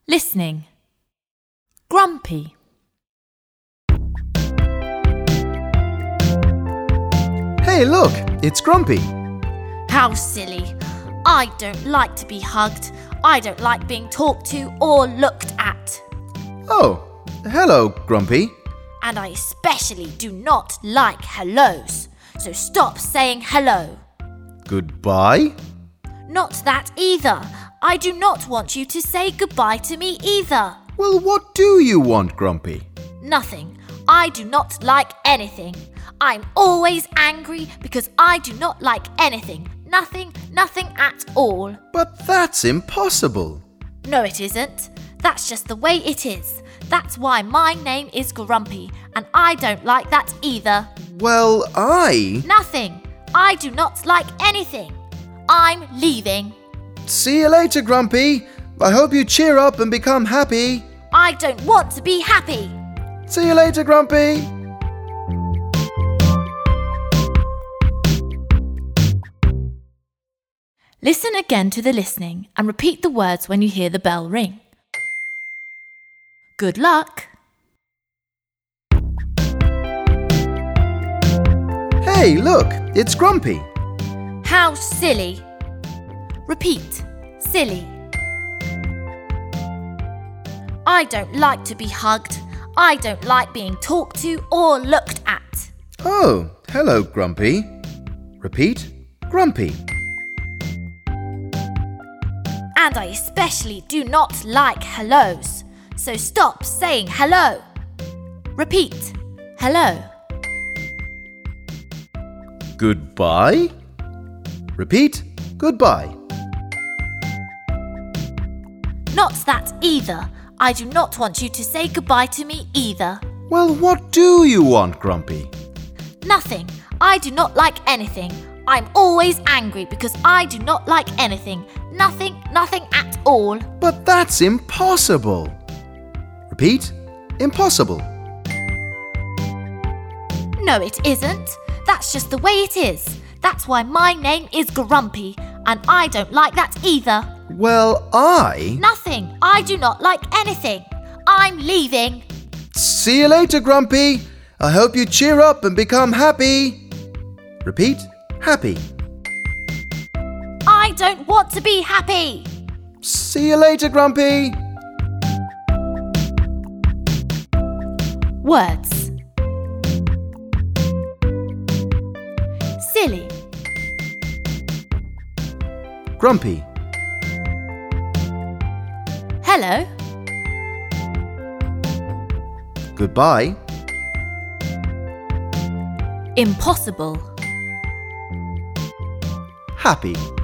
Listening. Grumpy. Hey, look, it's Grumpy. How silly. I don't like to be hugged. I don't like being talked to or looked at. Oh, hello, Grumpy. And I especially do not like hellos. So stop saying hello. Goodbye? Not that either. I do not want you to say goodbye to me either. Well, what do you want, Grumpy? Nothing. I do not like anything. I'm always angry because I do not like anything. Nothing at all. But that's impossible. No, it isn't. That's just the way it is. That's why my name is Grumpy, and I don't like that either. Well, Nothing. I do not like anything. I'm leaving. See you later, Grumpy. I hope you cheer up and become happy. I don't want to be happy. See you later, Grumpy. Listen again to the listening and repeat the words when you hear the bell ring. Good luck! Hey, look, it's Grumpy. How silly. Repeat. Silly. I don't like to be hugged. I don't like being talked to or looked at. Oh, hello, Grumpy. Repeat, Grumpy. And I especially do not like hellos. So stop saying hello. Repeat. Hello. Goodbye. Repeat, goodbye. Not that either. I do not want you to say goodbye to me either. Well, what do you want, Grumpy? Nothing. I do not like anything. I'm always angry because I do not like anything. Nothing at all. But that's impossible. Repeat, impossible. No, it isn't. That's just the way it is. That's why my name is Grumpy, and I don't like that either. Well, Nothing. I do not like anything. I'm leaving. See you later, Grumpy. I hope you cheer up and become happy. Repeat, happy. I don't want to be happy. See you later, Grumpy. Words. Silly. Grumpy. Hello. Goodbye. Impossible. Happy.